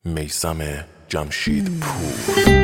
میثم جمشیدپور.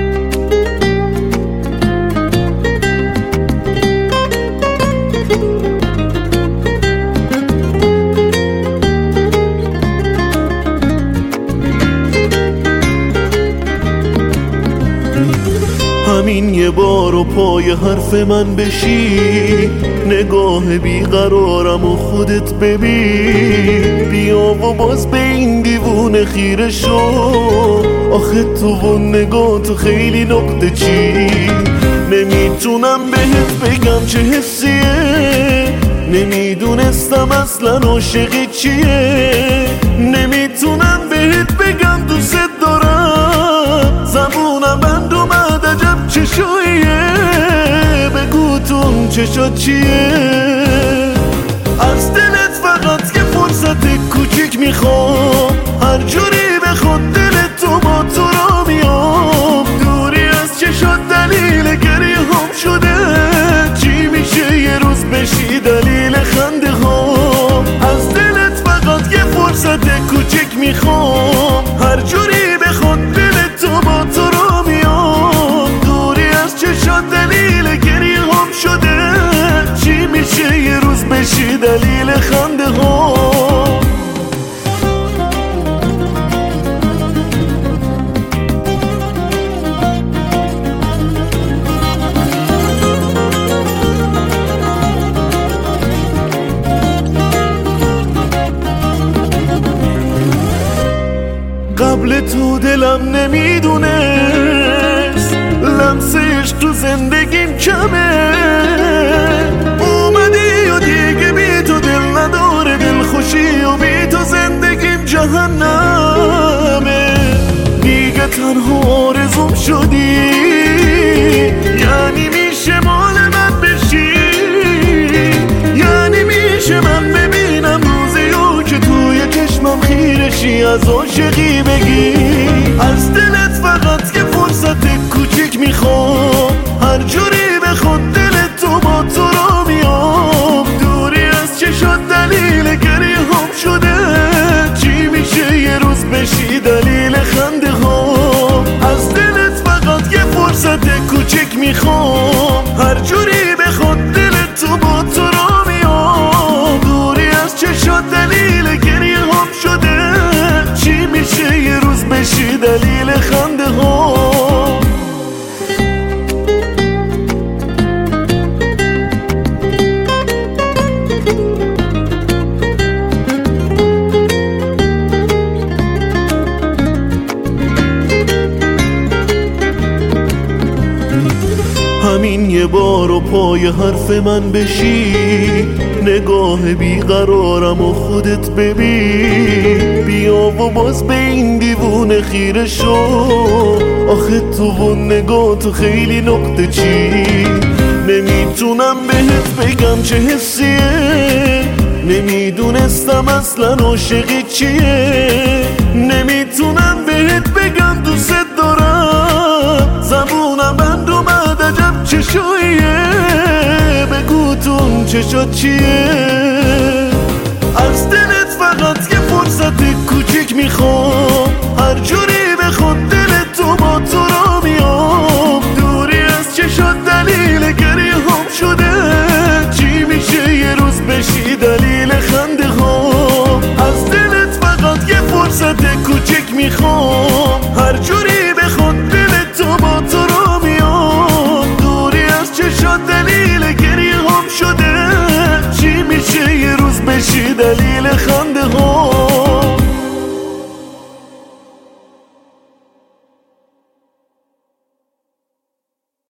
همین یه بار و پای حرف من بشی، نگاه بیقرارم و خودت ببین. بیا و باز به این دیوونه خیره شو، آخه تو و نگاه تو خیلی نقطه چی. نمیتونم بهت بگم چه حسیه، نمیدونستم اصلا عاشقی چیه. نمیتونم بهت بگم دوست دارم، زبونم بند اومد عجب چشاییه. بگو تو اون چشات چیه، از دلت فقط که فرصت کوچیک میخوام. هر جوری بخواد دلت تو با تو را میام. دوری از چشات دلیل گریه هم شده، چی میشه یه روز بشی دلیل خنده ها. از دلت فقط یه فرصت کوچیک میخوام. هر جوری بخواد دلت تو با تو را میام. دوری از چشات دلیل گریه هم شده، چی میشه یه روز بشی دلیل خنده ها. قبل تو دلم نمیدونست لمسش تو زندگیم کمه. اومدی و دیگه بی تو دل نداره دل خوشی، و بی تو زندگیم جهنمه. دیگه تنها آرزوم شدی، یعنی میشه مال من بشی. یعنی میشه من ببینم روزی که توی چشمم خیرشی، از عاشقی بگی. از دلت فقط که فرصت کوچیک میخوام. هر جوری بخواد دلت تو با تو را میام. دوری از چشات دلیل گریه هم شده، چی میشه یه روز بشی دلیل خنده ها. از دلت فقط یه فرصت کوچیک میخوام. هر جوری بخواد دلت تو با تو را میام. دوری از چشات دلیل گریه هم شده، چی میشه یه روز بشی دلیل خنده ها. همین یه بار و پای حرف من بشی، نگاه بیقرارم و خودت ببین. بیا و باز به این دیوونه خیره شو، آخه تو و نگاه تو خیلی نقطه چی. نمیتونم بهت بگم چه حسیه، نمیدونستم اصلا عاشقی چیه. نمیتونم بهت بگم دوست دارم، زبونم بند اومد عجب چشاییه. بگو تو اون چشات چیه، از دلت فقط یه فرصت کوچیک میخوام. هر جوری بخواد دلت تو با تو را میام. دوری از چشات دلیل گریه هم شده، چی میشه یه روز بشی دلیل خنده ها. از دلت فقط یه فرصت کوچیک میخوام. هر جوری